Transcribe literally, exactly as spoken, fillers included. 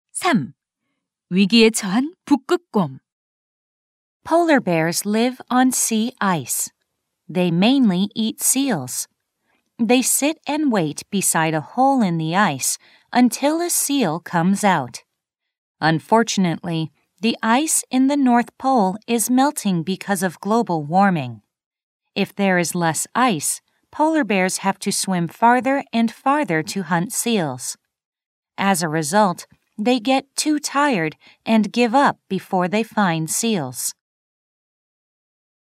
삼. 위기에 처한 북극곰. Polar bears live on sea ice. They mainly eat seals. They sit and wait beside a hole in the ice until a seal comes out. Unfortunately, the ice in the North Pole is melting because of global warming. If there is less ice, polar bears have to swim farther and farther to hunt seals. As a result, they get too tired and give up before they find seals.